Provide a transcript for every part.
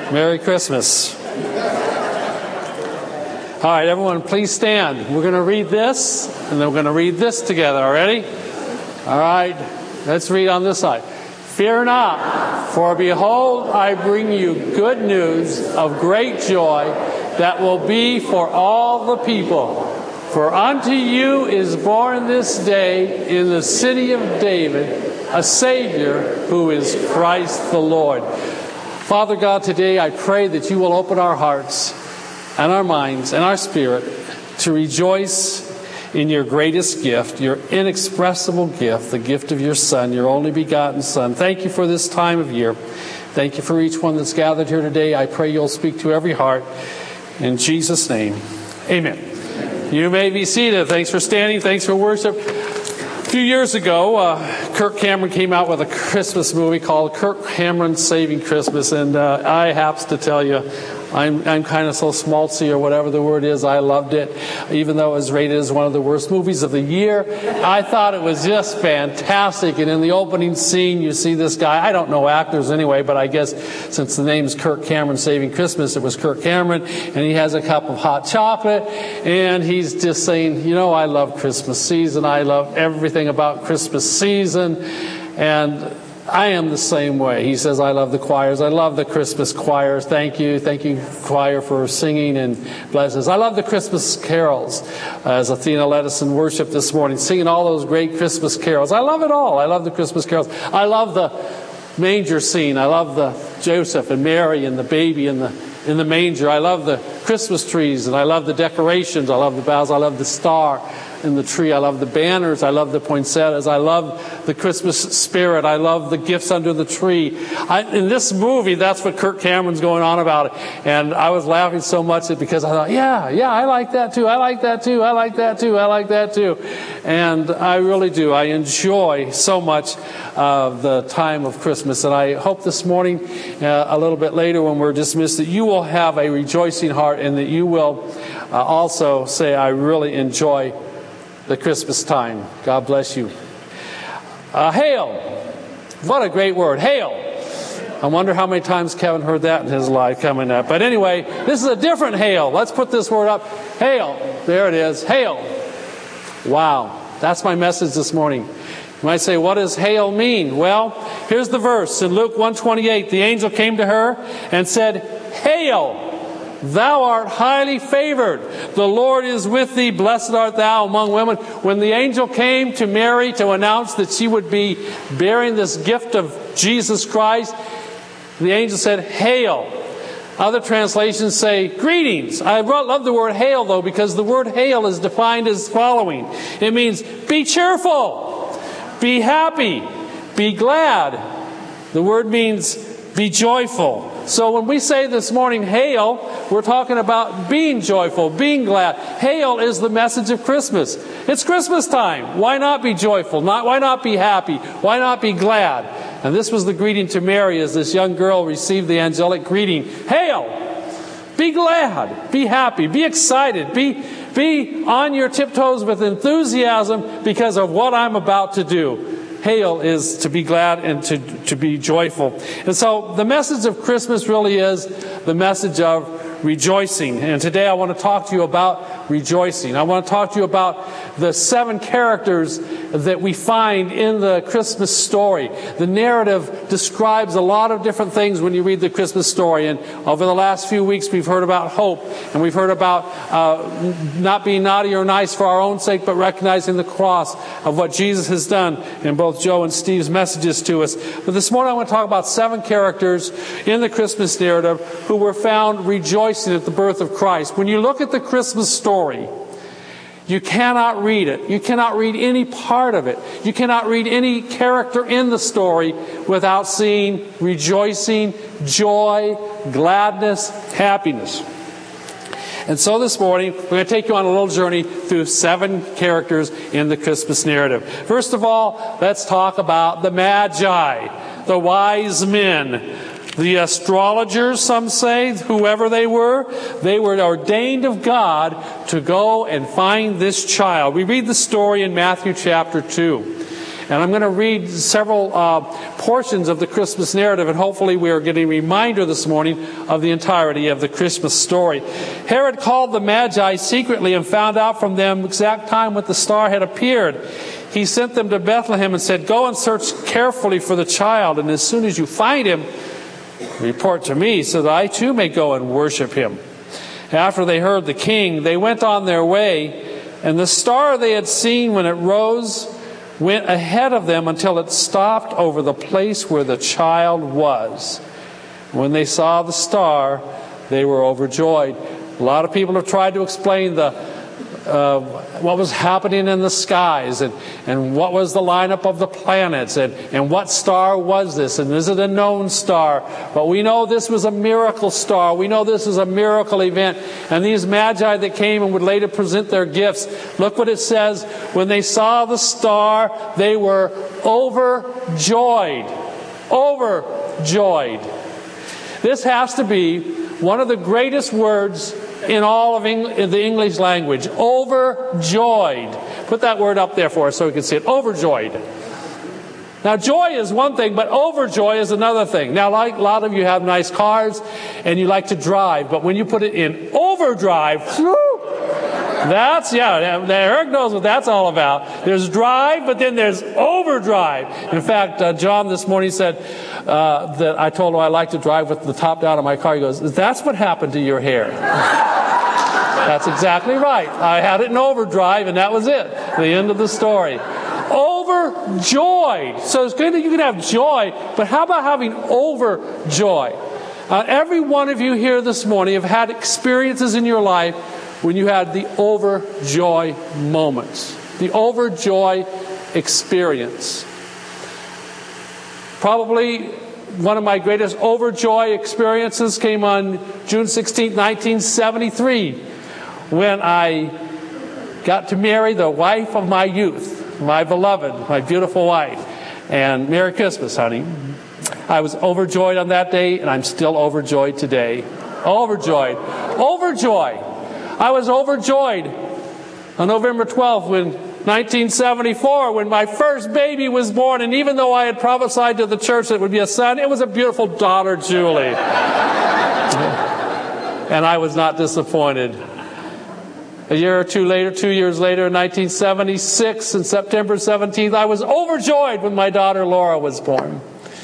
Merry Christmas. All right, everyone, please stand. We're going to read this, and then we're going to read this together. All ready? All right, let's read on this side. Fear not, for behold, I bring you good news of great joy that will be for all the people. For unto you is born this day in the city of David a Savior who is Christ the Lord. Father God, today I pray that you will open our hearts and our minds and our spirit to rejoice in your greatest gift, your inexpressible gift, the gift of your Son, your only begotten Son. Thank you for this time of year. Thank you for each one that's gathered here today. I pray you'll speak to every heart. In Jesus' name, amen. You may be seated. Thanks for standing. Thanks for worship. A few years ago, Kirk Cameron came out with a Christmas movie called Kirk Cameron Saving Christmas, and I have to tell you, I'm kind of so schmaltzy or whatever the word is. I loved it, even though it was rated as one of the worst movies of the year. I thought it was just fantastic. And in the opening scene, you see this guy. I don't know actors anyway, but I guess since the name's Kirk Cameron Saving Christmas, it was Kirk Cameron. And he has a cup of hot chocolate, and he's just saying, you know, I love Christmas season. I love everything about Christmas season. And I am the same way. He says, I love the choirs. I love the Christmas choirs. Thank you, choir, for singing and blessings. I love the Christmas carols, as Athena led us in worship this morning, singing all those great Christmas carols. I love it all. I love the Christmas carols. I love the manger scene. I love the Joseph and Mary and the baby in the manger. I love the Christmas trees, and I love the decorations. I love the boughs. I love the star in the tree. I love the banners. I love the poinsettias. I love the Christmas spirit. I love the gifts under the tree. In this movie, that's what Kirk Cameron's going on about. And I was laughing so much because I thought, yeah, I like that too. I like that too. I like that too. I like that too. And I really do. I enjoy so much the time of Christmas. And I hope this morning, a little bit later when we're dismissed, that you will have a rejoicing heart and that you will also say, I really enjoy the Christmas time. God bless you. Hail. What a great word. Hail. I wonder how many times Kevin heard that in his life coming up. But anyway, this is a different hail. Let's put this word up. Hail. There it is. Hail. Wow. That's my message this morning. You might say, what does hail mean? Well, here's the verse. In Luke 1:28, the angel came to her and said, Hail. Thou art highly favored. The Lord is with thee. Blessed art thou among women. When the angel came to Mary to announce that she would be bearing this gift of Jesus Christ, the angel said, Hail. Other translations say, Greetings. I love the word hail, though, because the word hail is defined as following. It means, be cheerful, be happy, be glad. The word means, be joyful. So when we say this morning, hail, we're talking about being joyful, being glad. Hail is the message of Christmas. It's Christmas time. Why not be joyful? Why not be happy? Why not be glad? And this was the greeting to Mary as this young girl received the angelic greeting. Hail! Be glad. Be happy. Be excited. Be on your tiptoes with enthusiasm because of what I'm about to do. Hail is to be glad and to be joyful. And so the message of Christmas really is the message of rejoicing. And today I want to talk to you about rejoicing. I want to talk to you about the 7 characters that we find in the Christmas story. The narrative describes a lot of different things when you read the Christmas story. And over the last few weeks we've heard about hope. And we've heard about not being naughty or nice for our own sake, but recognizing the cross of what Jesus has done in both Joe and Steve's messages to us. But this morning I want to talk about 7 characters in the Christmas narrative who were found rejoicing at the birth of Christ. When you look at the Christmas story, you cannot read it. You cannot read any part of it. You cannot read any character in the story without seeing rejoicing, joy, gladness, happiness. And so this morning, we're going to take you on a little journey through 7 characters in the Christmas narrative. First of all, let's talk about the Magi, the wise men. The astrologers, some say, whoever they were ordained of God to go and find this child. We read the story in Matthew chapter 2. And I'm going to read several portions of the Christmas narrative, and hopefully we are getting a reminder this morning of the entirety of the Christmas story. Herod called the Magi secretly and found out from them exact time when the star had appeared. He sent them to Bethlehem and said, "Go and search carefully for the child, and as soon as you find him, report to me so that I too may go and worship him." After they heard the king, they went on their way, and the star they had seen when it rose went ahead of them until it stopped over the place where the child was. When they saw the star, they were overjoyed. A lot of people have tried to explain what was happening in the skies and what was the lineup of the planets and what star was this, and is it a known star? But we know this was a miracle star. We know this is a miracle event. And these Magi that came and would later present their gifts, look what it says. When they saw the star, they were overjoyed. Overjoyed. This has to be one of the greatest words in all of the English language. Overjoyed. Put that word up there for us so we can see it. Overjoyed. Now, joy is one thing, but overjoy is another thing. Now, like a lot of you have nice cars and you like to drive, but when you put it in overdrive, Eric knows what that's all about. There's drive, but then there's overdrive. In fact, John this morning said that I told him I like to drive with the top down on my car. He goes, "That's what happened to your hair." That's exactly right. I had it in overdrive, and that was it. The end of the story. Overjoyed. So it's good that you can have joy, but how about having overjoy? Every one of you here this morning have had experiences in your life when you had the overjoy moments, the overjoy experience. Probably one of my greatest overjoy experiences came on June 16, 1973, when I got to marry the wife of my youth, my beloved, my beautiful wife. And Merry Christmas, honey. I was overjoyed on that day, and I'm still overjoyed today. Overjoyed. Overjoyed. I was overjoyed on November 12th, 1974, when my first baby was born. And even though I had prophesied to the church that it would be a son, it was a beautiful daughter, Julie. And I was not disappointed. A year or two later, 2 years later, in 1976, on September 17th, I was overjoyed when my daughter Laura was born.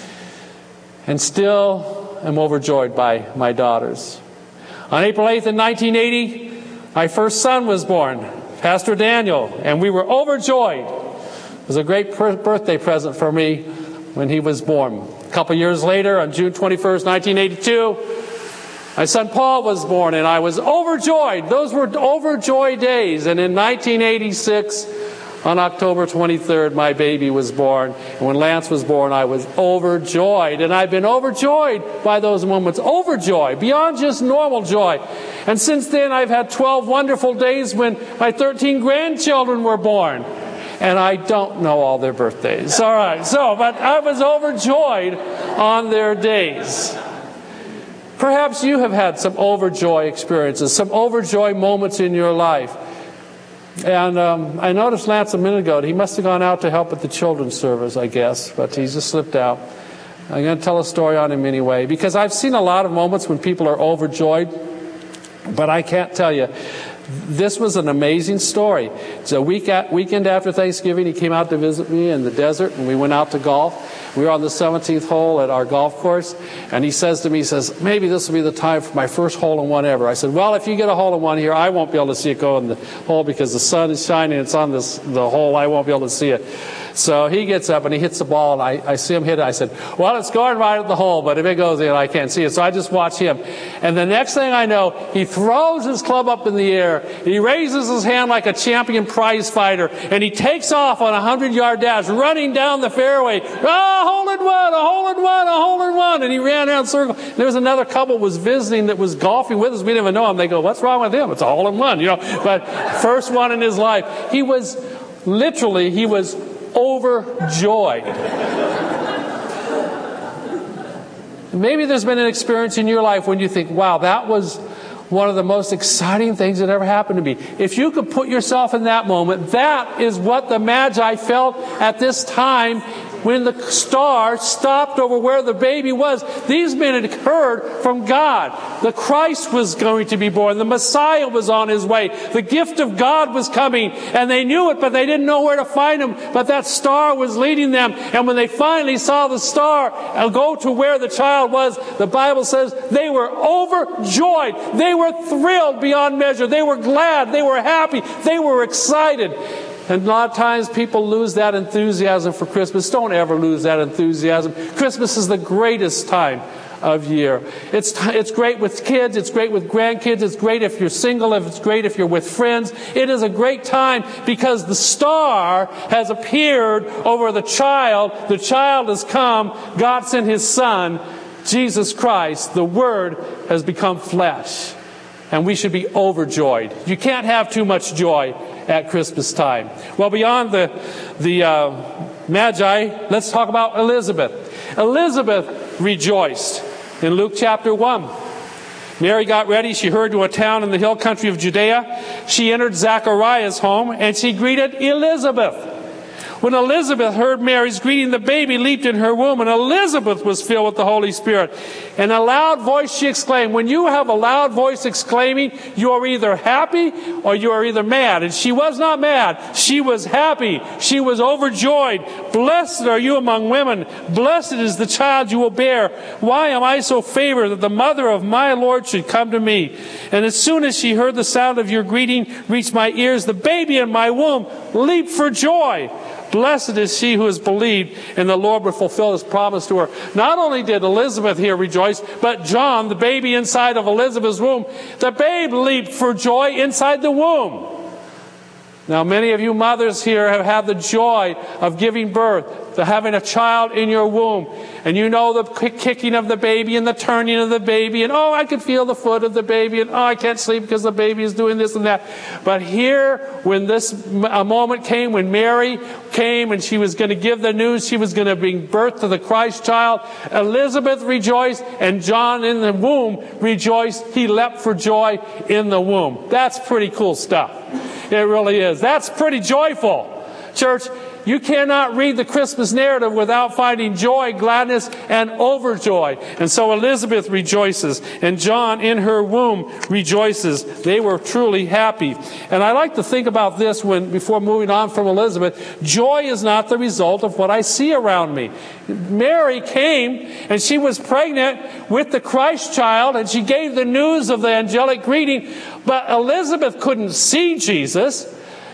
And still am overjoyed by my daughters. On April 8th, in 1980, my first son was born, Pastor Daniel, and we were overjoyed. It was a great birthday present for me when he was born. A couple years later, on June 21st, 1982, my son Paul was born, and I was overjoyed. Those were overjoyed days. And in 1986, on October 23rd, my baby was born. And when Lance was born, I was overjoyed. And I've been overjoyed by those moments. Overjoyed, beyond just normal joy. And since then, I've had 12 wonderful days when my 13 grandchildren were born. And I don't know all their birthdays. All right, but I was overjoyed on their days. Perhaps you have had some overjoy experiences, some overjoy moments in your life. And I noticed Lance a minute ago. He must have gone out to help at the children's service, I guess, but he's just slipped out. I'm going to tell a story on him anyway, because I've seen a lot of moments when people are overjoyed, but I can't tell you. This was an amazing story. It's a weekend after Thanksgiving. He came out to visit me in the desert, and we went out to golf. We were on the 17th hole at our golf course, and he says to me, maybe this will be the time for my first hole-in-one ever. I said, well, if you get a hole-in-one here, I won't be able to see it go in the hole because the sun is shining. It's on the hole. I won't be able to see it. So he gets up and he hits the ball, and I see him hit it. I said, well, it's going right at the hole, but if it goes in, I can't see it. So I just watch him. And the next thing I know, he throws his club up in the air. He raises his hand like a champion prize fighter, and he takes off on a 100-yard dash, running down the fairway. A hole-in-one, a hole-in-one, a hole-in-one. And he ran around the circle. There was another couple was visiting that was golfing with us. We didn't even know him. They go, what's wrong with him? It's a hole-in-one, But first one in his life. He was overjoyed. Maybe there's been an experience in your life when you think, wow, that was one of the most exciting things that ever happened to me. If you could put yourself in that moment, that is what the Magi felt at this time when the star stopped over where the baby was. These men had heard from God. The Christ was going to be born. The Messiah was on his way. The gift of God was coming. And they knew it, but they didn't know where to find him. But that star was leading them. And when they finally saw the star go to where the child was, the Bible says they were overjoyed. They were thrilled beyond measure. They were glad. They were happy. They were excited. And a lot of times people lose that enthusiasm for Christmas. Don't ever lose that enthusiasm. Christmas is the greatest time of year. It's great with kids. It's great with grandkids. It's great if you're single. It's great if you're with friends. It is a great time because the star has appeared over the child. The child has come. God sent his Son, Jesus Christ. The Word has become flesh. And we should be overjoyed. You can't have too much joy at Christmas time. Well, beyond the Magi, let's talk about Elizabeth. Elizabeth rejoiced. In Luke chapter 1, Mary got ready. She hurried to a town in the hill country of Judea. She entered Zachariah's home, and she greeted Elizabeth. When Elizabeth heard Mary's greeting, the baby leaped in her womb, and Elizabeth was filled with the Holy Spirit. In a loud voice she exclaimed. When you have a loud voice exclaiming, you are either happy or you are either mad. And she was not mad. She was happy. She was overjoyed. Blessed are you among women. Blessed is the child you will bear. Why am I so favored that the mother of my Lord should come to me? And as soon as she heard the sound of your greeting reach my ears, the baby in my womb leaped for joy. Blessed is she who has believed, and the Lord will fulfill his promise to her. Not only did Elizabeth here rejoice, but John, the baby inside of Elizabeth's womb, the babe leaped for joy inside the womb. Now, many of you mothers here have had the joy of giving birth, to having a child in your womb. And you know the kicking of the baby and the turning of the baby. And, oh, I can feel the foot of the baby. And, oh, I can't sleep because the baby is doing this and that. But here, when a moment came, when Mary came and she was going to give the news, she was going to bring birth to the Christ child, Elizabeth rejoiced and John in the womb rejoiced. He leapt for joy in the womb. That's pretty cool stuff. It really is. That's pretty joyful. Church, you cannot read the Christmas narrative without finding joy, gladness, and overjoy. And so Elizabeth rejoices, and John in her womb rejoices. They were truly happy. And I like to think about this before moving on from Elizabeth. Joy is not the result of what I see around me. Mary came, and she was pregnant with the Christ child, and she gave the news of the angelic greeting. But Elizabeth couldn't see Jesus.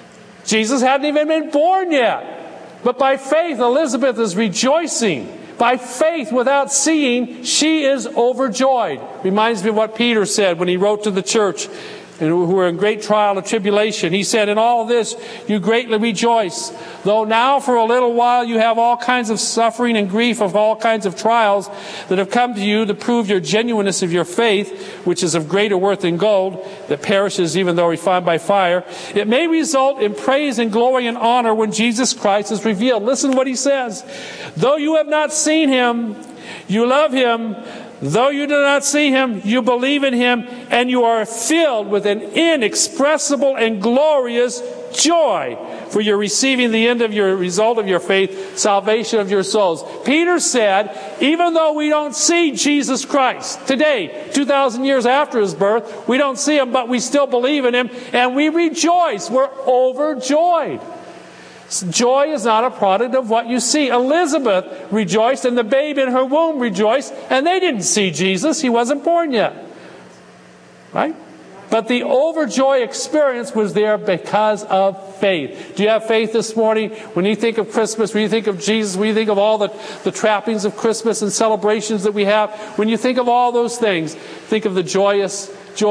Jesus hadn't even been born yet. But by faith, Elizabeth is rejoicing. By faith, without seeing, she is overjoyed. Reminds me of what Peter said when he wrote to the church who were in great trial and tribulation. He said, in all this you greatly rejoice, though now for a little while you have all kinds of suffering and grief of all kinds of trials that have come to you to prove your genuineness of your faith, which is of greater worth than gold, that perishes even though refined by fire. It may result in praise and glory and honor when Jesus Christ is revealed. Listen to what he says. Though you have not seen him, you love him. Though you do not see him, you believe in him, and you are filled with an inexpressible and glorious joy, for you're receiving the end of your result of your faith, salvation of your souls. Peter said, even though we don't see Jesus Christ today, 2,000 years after his birth, we don't see him, but we still believe in him, and we rejoice. We're overjoyed. Joy is not a product of what you see. Elizabeth rejoiced, and the babe in her womb rejoiced, and they didn't see Jesus. He wasn't born yet. Right? But the overjoy experience was there because of faith. Do you have faith this morning? When you think of Christmas, when you think of Jesus, when you think of all the trappings of Christmas and celebrations that we have, when you think of all those things, think of the joyous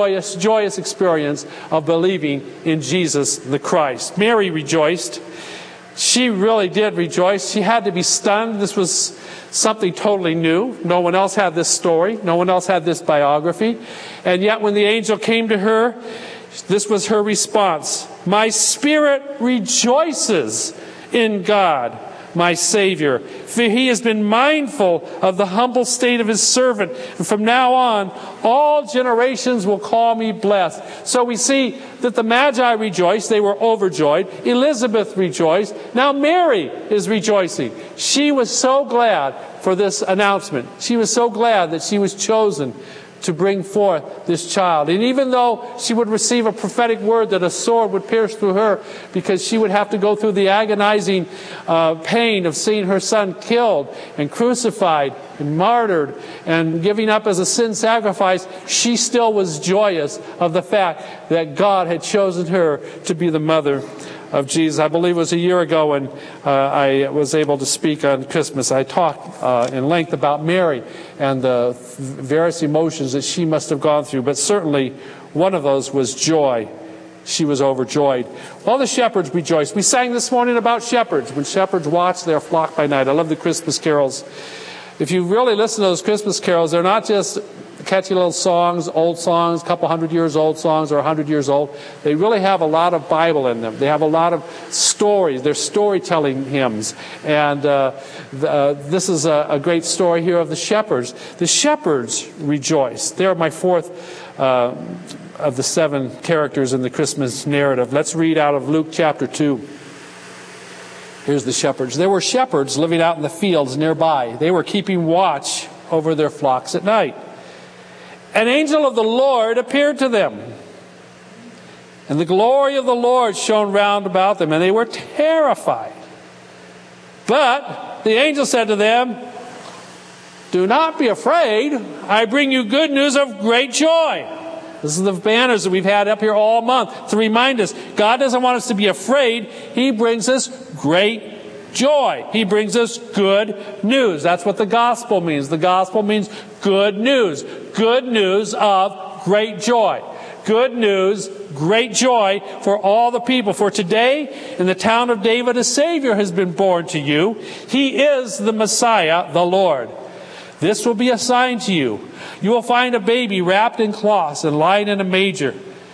experience of believing in Jesus the Christ. Mary rejoiced. She really did rejoice. She had to be stunned. This was something totally new. No one else had this story. No one else had this biography. And yet when the angel came to her, this was her response. My spirit rejoices in God, my Savior. For he has been mindful of the humble state of his servant. And from now on, all generations will call me blessed. So we see that the Magi rejoiced. They were overjoyed. Elizabeth rejoiced. Now Mary is rejoicing. She was so glad for this announcement. She was so glad that she was chosen to bring forth this child. And even though she would receive a prophetic word that a sword would pierce through her, because she would have to go through the agonizing pain of seeing her son killed and crucified and martyred and giving up as a sin sacrifice, she still was joyous of the fact that God had chosen her to be the mother of Jesus. I believe it was a year ago when I was able to speak on Christmas. I talked in length about Mary and the various emotions that she must have gone through, but certainly one of those was joy. She was overjoyed. All the shepherds rejoiced. We sang this morning about shepherds. When shepherds watch their flock by night. I love the Christmas carols. If you really listen to those Christmas carols, they're not just catchy little songs, old songs, a couple 100 years old songs or 100 years old. They really have a lot of Bible in them. They have a lot of stories. They're storytelling hymns. And this is a great story here of the shepherds. The shepherds rejoice. They're my fourth of the 7 characters in the Christmas narrative. Let's read out of Luke chapter 2. Here's the shepherds. There were shepherds living out in the fields nearby. They were keeping watch over their flocks at night. An angel of the Lord appeared to them, and the glory of the Lord shone round about them, and they were terrified. But the angel said to them, "Do not be afraid. I bring you good news of great joy." This is the banners that we've had up here all month to remind us God doesn't want us to be afraid. He brings us great joy. He brings us good news. That's what the gospel means. The gospel means good news. Good news of great joy. Good news, great joy for all the people. For today, in the town of David, a Savior has been born to you. He is the Messiah, the Lord. This will be a sign to you. You will find a baby wrapped in cloths and lying in a manger.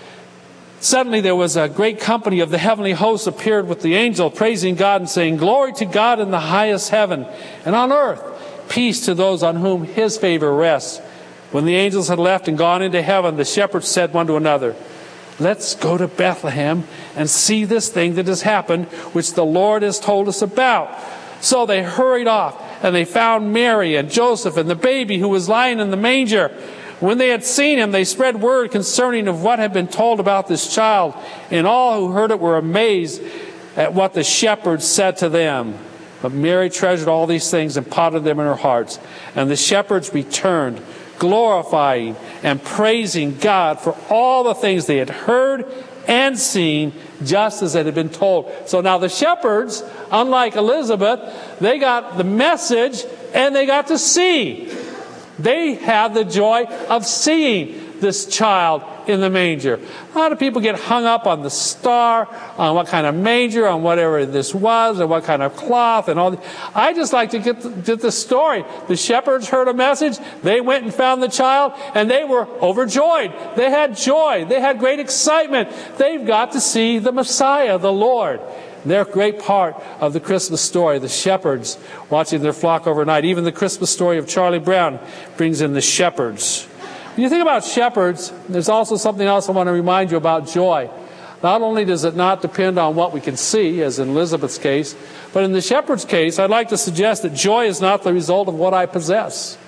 Suddenly there was a great company of the heavenly hosts appeared with the angel, praising God and saying, "Glory to God in the highest heaven, and on earth peace to those on whom his favor rests." When the angels had left and gone into heaven, the shepherds said one to another, "Let's go to Bethlehem and see this thing that has happened, which the Lord has told us about." So they hurried off, and they found Mary and Joseph and the baby who was lying in the manger. When they had seen him, they spread word concerning of what had been told about this child, and all who heard it were amazed at what the shepherds said to them. But Mary treasured all these things and pondered them in her hearts. And the shepherds returned, glorifying and praising God for all the things they had heard and seen, just as it had been told. So now the shepherds, unlike Elizabeth, they got the message and they got to see. They had the joy of seeing this child in the manger. A lot of people get hung up on the star, on what kind of manger, on whatever this was, or what kind of cloth, and all. I just like to get the story. The shepherds heard a message, they went and found the child, and they were overjoyed. They had joy. They had great excitement. They've got to see the Messiah, the Lord. They're a great part of the Christmas story, the shepherds watching their flock overnight. Even the Christmas story of Charlie Brown brings in the shepherds. When you think about shepherds, there's also something else I want to remind you about joy. Not only does it not depend on what we can see, as in Elizabeth's case, but in the shepherd's case, I'd like to suggest that joy is not the result of what I possess.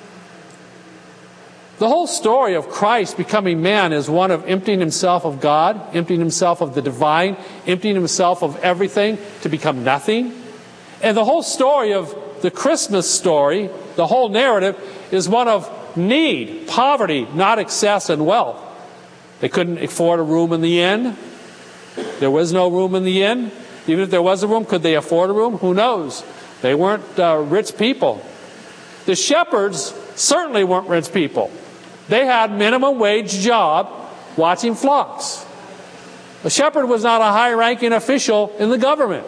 The whole story of Christ becoming man is one of emptying himself of God, emptying himself of the divine, emptying himself of everything to become nothing. And the whole story of the Christmas story, the whole narrative, is one of need, poverty, not excess and wealth. They couldn't afford a room in the inn. There was no room in the inn. Even if there was a room, could they afford a room? Who knows? They weren't rich people. The shepherds certainly weren't rich people. They had minimum wage job watching flocks. A shepherd was not a high-ranking official in the government.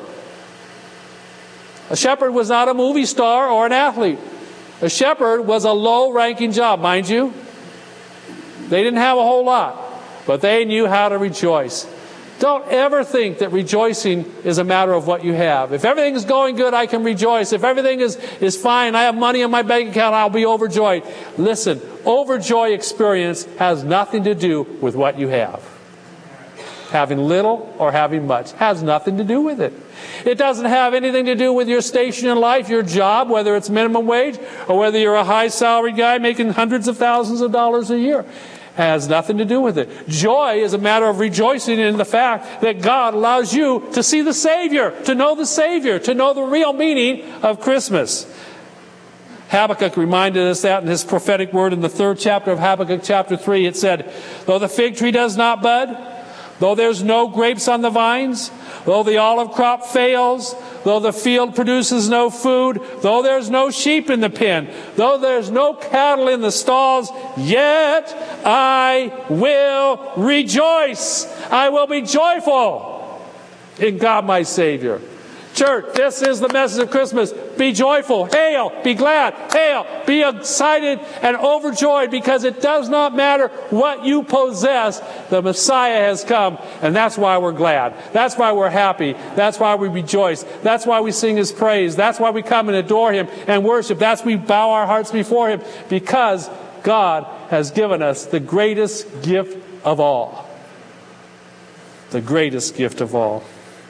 A shepherd was not a movie star or an athlete. A shepherd was a low-ranking job, mind you. They didn't have a whole lot, but they knew how to rejoice. Don't ever think that rejoicing is a matter of what you have. If everything is going good, I can rejoice. If everything is fine, I have money in my bank account, I'll be overjoyed. Listen, overjoy experience has nothing to do with what you have. Having little or having much has nothing to do with it. It doesn't have anything to do with your station in life, your job, whether it's minimum wage or whether you're a high salaried guy making hundreds of thousands of dollars a year. Has nothing to do with it. Joy is a matter of rejoicing in the fact that God allows you to see the Savior, to know the real meaning of Christmas. Habakkuk reminded us that in his prophetic word in the 3rd chapter of Habakkuk chapter 3. It said, though the fig tree does not bud, though there's no grapes on the vines, though the olive crop fails, though the field produces no food, though there's no sheep in the pen, though there's no cattle in the stalls, yet I will rejoice. I will be joyful in God my Savior. Church, this is the message of Christmas. Be joyful. Hail. Be glad. Hail. Be excited and overjoyed, because it does not matter what you possess. The Messiah has come, and that's why we're glad. That's why we're happy. That's why we rejoice. That's why we sing His praise. That's why we come and adore Him and worship. That's why we bow our hearts before Him, because God has given us the greatest gift of all. The greatest gift of all.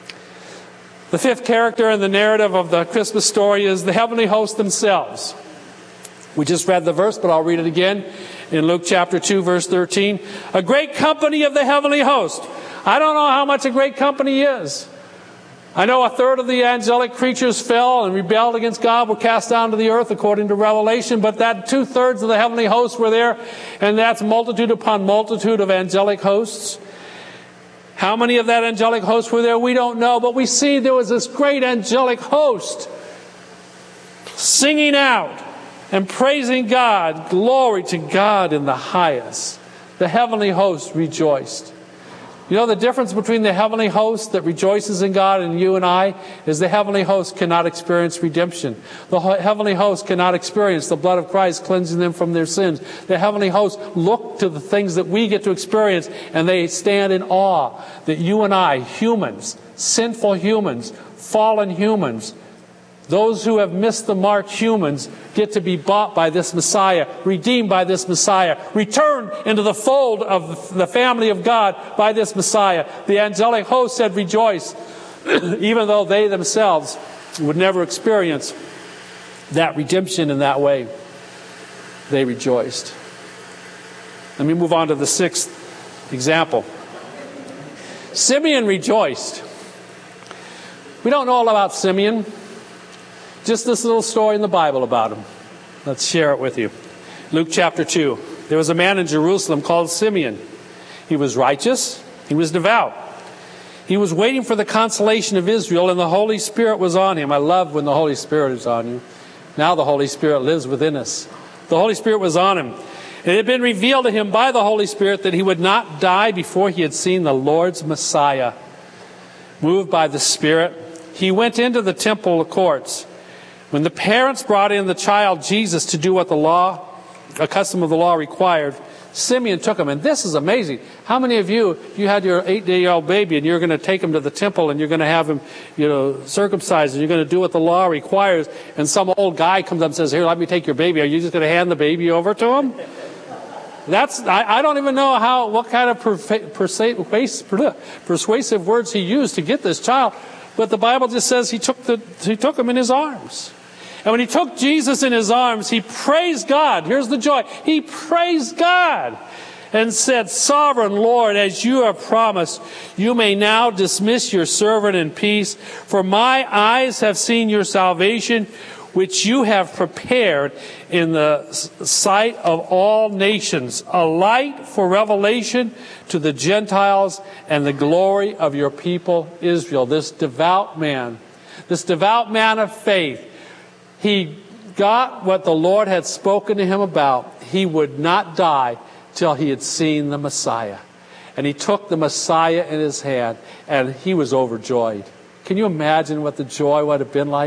The 5th character in the narrative of the Christmas story is the heavenly host themselves. We just read the verse, but I'll read it again in Luke chapter 2, verse 13. A great company of the heavenly host. I don't know how much a great company is. I know 1/3 of the angelic creatures fell and rebelled against God, were cast down to the earth according to Revelation, but that 2/3 of the heavenly hosts were there, and that's multitude upon multitude of angelic hosts. How many of that angelic host were there? We don't know, but we see there was this great angelic host singing out and praising God. Glory to God in the highest. The heavenly host rejoiced. You know the difference between the heavenly host that rejoices in God and you and I is the heavenly host cannot experience redemption. The heavenly host cannot experience the blood of Christ cleansing them from their sins. The heavenly host look to the things that we get to experience, and they stand in awe that you and I, humans, sinful humans, fallen humans, those who have missed the mark humans, get to be bought by this Messiah, redeemed by this Messiah, returned into the fold of the family of God by this Messiah. The angelic host said, rejoice, even though they themselves would never experience that redemption in that way. They rejoiced. Let me move on to the 6th example. Simeon rejoiced. We don't know all about Simeon. Just this little story in the Bible about him. Let's share it with you. Luke chapter 2. There was a man in Jerusalem called Simeon. He was righteous. He was devout. He was waiting for the consolation of Israel, and the Holy Spirit was on him. I love when the Holy Spirit is on you. Now the Holy Spirit lives within us. The Holy Spirit was on him. It had been revealed to him by the Holy Spirit that he would not die before he had seen the Lord's Messiah. Moved by the Spirit, he went into the temple courts. When the parents brought in the child Jesus to do what a custom of the law required, Simeon took him. And this is amazing. How many of you, if you had your 8-day-old baby and you're going to take him to the temple and you're going to have him, circumcised, and you're going to do what the law requires, and some old guy comes up and says, here, let me take your baby. Are you just going to hand the baby over to him? I don't even know what kind of persuasive words he used to get this child. But the Bible just says he took him in his arms. And when he took Jesus in his arms, he praised God. Here's the joy. He praised God and said, Sovereign Lord, as you have promised, you may now dismiss your servant in peace. For my eyes have seen your salvation, which you have prepared in the sight of all nations, a light for revelation to the Gentiles and the glory of your people Israel. This devout man of faith, he got what the Lord had spoken to him about. He would not die till he had seen the Messiah. And he took the Messiah in his hand, and he was overjoyed. Can you imagine what the joy would have been like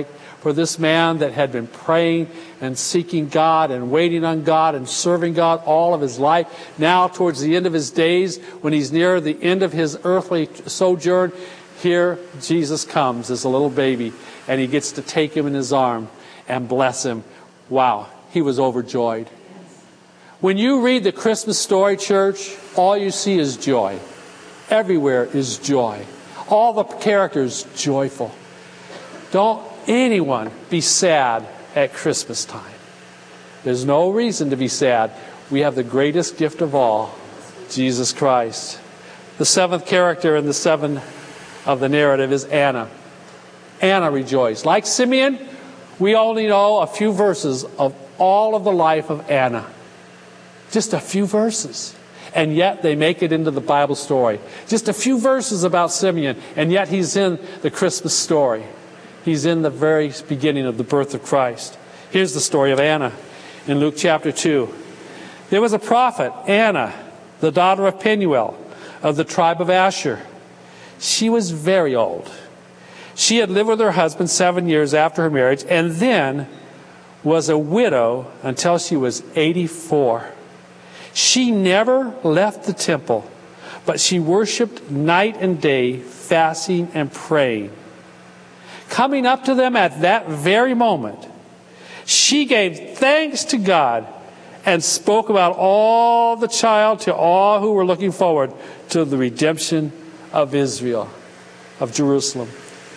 for this man that had been praying and seeking God and waiting on God and serving God all of his life. Now, towards the end of his days, when he's near the end of his earthly sojourn, here Jesus comes as a little baby, and he gets to take him in his arm and bless him. Wow, he was overjoyed. When you read the Christmas story, church, all you see is joy. Everywhere is joy. All the characters joyful. Don't anyone be sad at Christmas time. There's no reason to be sad. We have the greatest gift of all, Jesus Christ. The seventh character in the seven of the narrative is Anna. Anna rejoiced. Like Simeon, we only know a few verses of all of the life of Anna. Just a few verses. And yet they make it into the Bible story. Just a few verses about Simeon, and yet he's in the Christmas story. He's in the very beginning of the birth of Christ. Here's the story of Anna in Luke chapter 2. There was a prophet, Anna, the daughter of Penuel, of the tribe of Asher. She was very old. She had lived with her husband 7 years after her marriage, and then was a widow until she was 84. She never left the temple, but she worshiped night and day, fasting and praying. Coming up to them at that very moment, she gave thanks to God and spoke about all the child to all who were looking forward to the redemption of Israel, of Jerusalem.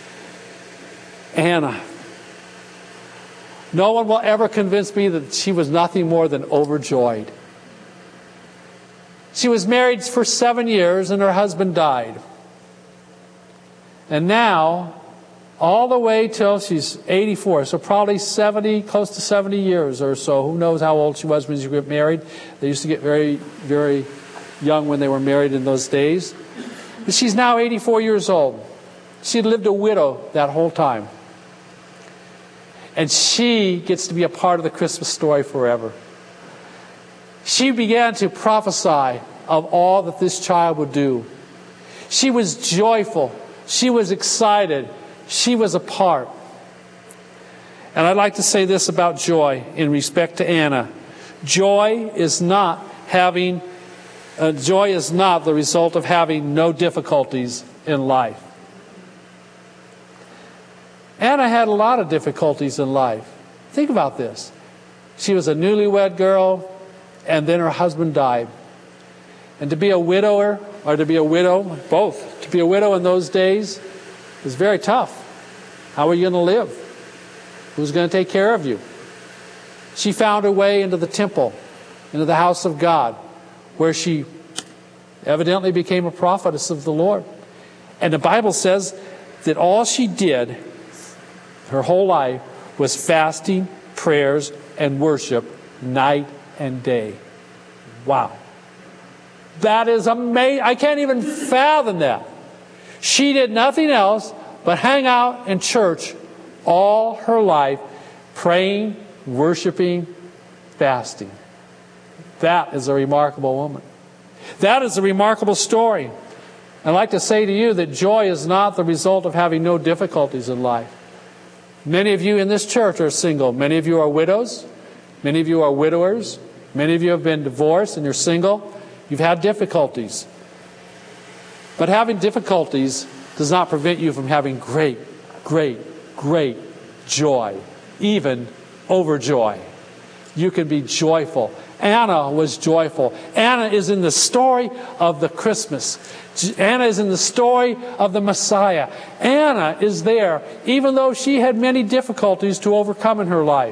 Anna. No one will ever convince me that she was nothing more than overjoyed. She was married for 7 years and her husband died. And now, all the way till she's 84, so probably 70, close to 70 years or so. Who knows how old she was when she got married. They used to get very, very young when they were married in those days. But she's now 84 years old. She had lived a widow that whole time. And she gets to be a part of the Christmas story forever. She began to prophesy of all that this child would do. She was joyful. She was excited. She was a part. And I'd like to say this about joy in respect to Anna. Joy is not the result of having no difficulties in life. Anna had a lot of difficulties in life. Think about this. She was a newlywed girl, and then her husband died. And to be a widower, or to be a widow, both. To be a widow in those days was very tough. How are you going to live? Who's going to take care of you? She found her way into the temple, into the house of God, where she evidently became a prophetess of the Lord. And the Bible says that all she did her whole life was fasting, prayers, and worship night and day. Wow. That is amazing. I can't even fathom that. She did nothing else but hang out in church all her life, praying, worshiping, fasting. That is a remarkable woman. That is a remarkable story. I'd like to say to you that joy is not the result of having no difficulties in life. Many of you in this church are single. Many of you are widows. Many of you are widowers. Many of you have been divorced and you're single. You've had difficulties. But having difficulties does not prevent you from having great, great, great joy, even overjoy. You can be joyful. Anna was joyful. Anna is in the story of the Christmas. Anna is in the story of the Messiah. Anna is there, even though she had many difficulties to overcome in her life.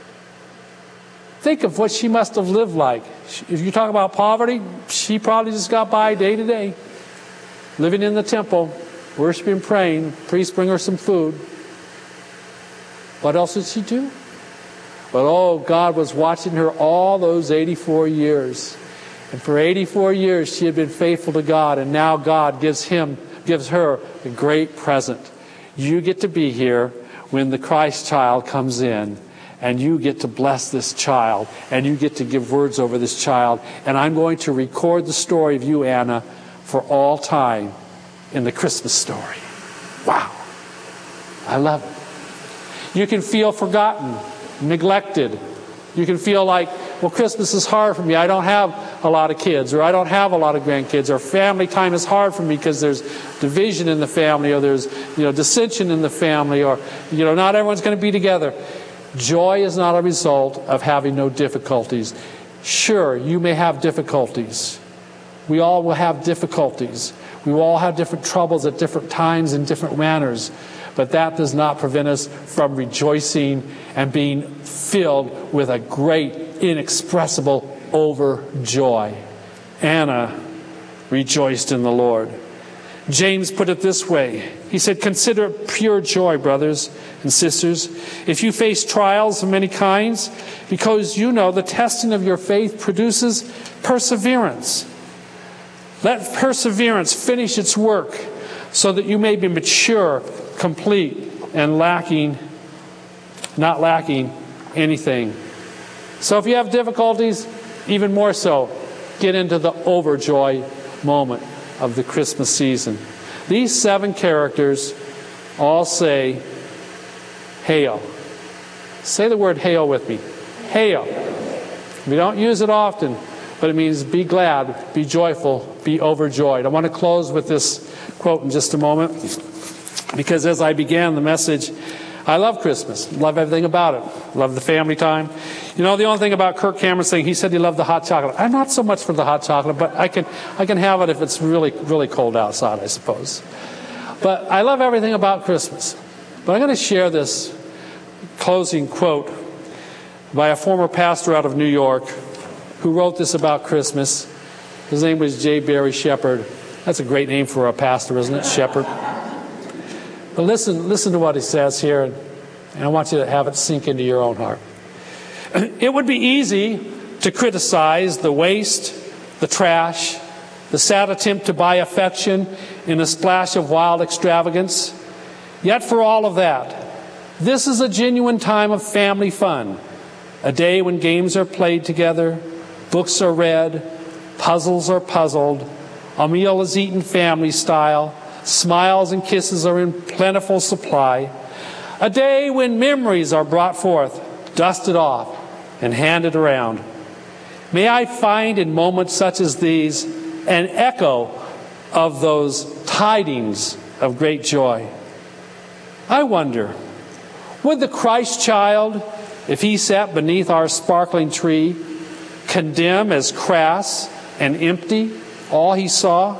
Think of what she must have lived like. If you talk about poverty, she probably just got by day to day. Living in the temple, worshiping, praying. Priests bring her some food. What else did she do? But God was watching her all those 84 years. And for 84 years she had been faithful to God, and now God gives her a great present. You get to be here when the Christ child comes in, and you get to bless this child, and you get to give words over this child. And I'm going to record the story of you, Anna, for all time in the Christmas story. Wow. I love it. You can feel forgotten, neglected. You can feel like, well, Christmas is hard for me. I don't have a lot of kids, or I don't have a lot of grandkids, or family time is hard for me because there's division in the family, or there's dissension in the family, or not everyone's going to be together. Joy is not a result of having no difficulties. Sure, you may have difficulties. We all will have difficulties. We will all have different troubles at different times in different manners. But that does not prevent us from rejoicing and being filled with a great, inexpressible overjoy. Anna rejoiced in the Lord. James put it this way. He said, "Consider it pure joy, brothers and sisters, if you face trials of many kinds, because you know the testing of your faith produces perseverance. Let perseverance finish its work, so that you may be mature, complete, and not lacking anything." So if you have difficulties, even more so, get into the overjoy moment of the Christmas season. These 7 characters all say, hail. Say the word hail with me. Hail. We don't use it often, but it means be glad, be joyful, be overjoyed. I want to close with this quote in just a moment, because as I began the message, I love Christmas. Love everything about it. Love the family time. The only thing about Kirk Cameron's thing, he said he loved the hot chocolate. I'm not so much for the hot chocolate, but I can have it if it's really, really cold outside, I suppose. But I love everything about Christmas. But I'm going to share this closing quote by a former pastor out of New York who wrote this about Christmas. His name was J. Barry Shepherd. That's a great name for a pastor, isn't it? Shepherd. But listen to what he says here, and I want you to have it sink into your own heart. It would be easy to criticize the waste, the trash, the sad attempt to buy affection in a splash of wild extravagance. Yet for all of that, this is a genuine time of family fun, a day when games are played together, books are read, puzzles are puzzled, a meal is eaten family style, smiles and kisses are in plentiful supply. A day when memories are brought forth, dusted off, and handed around. May I find in moments such as these an echo of those tidings of great joy. I wonder, would the Christ child, if he sat beneath our sparkling tree, condemn as crass and empty all he saw?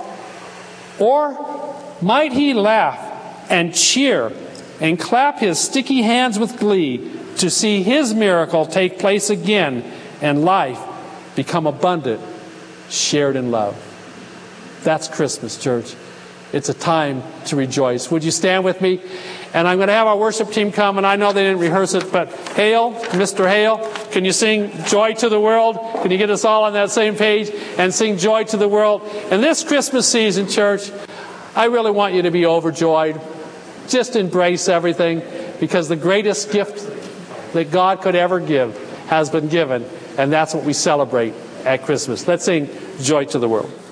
Or might he laugh and cheer and clap his sticky hands with glee to see his miracle take place again and life become abundant, shared in love? That's Christmas, church. It's a time to rejoice. Would you stand with me? And I'm going to have our worship team come, and I know they didn't rehearse it, but Hale, Mr. Hale, can you sing Joy to the World? Can you get us all on that same page and sing Joy to the World? And this Christmas season, church, I really want you to be overjoyed. Just embrace everything, because the greatest gift that God could ever give has been given, and that's what we celebrate at Christmas. Let's sing Joy to the World.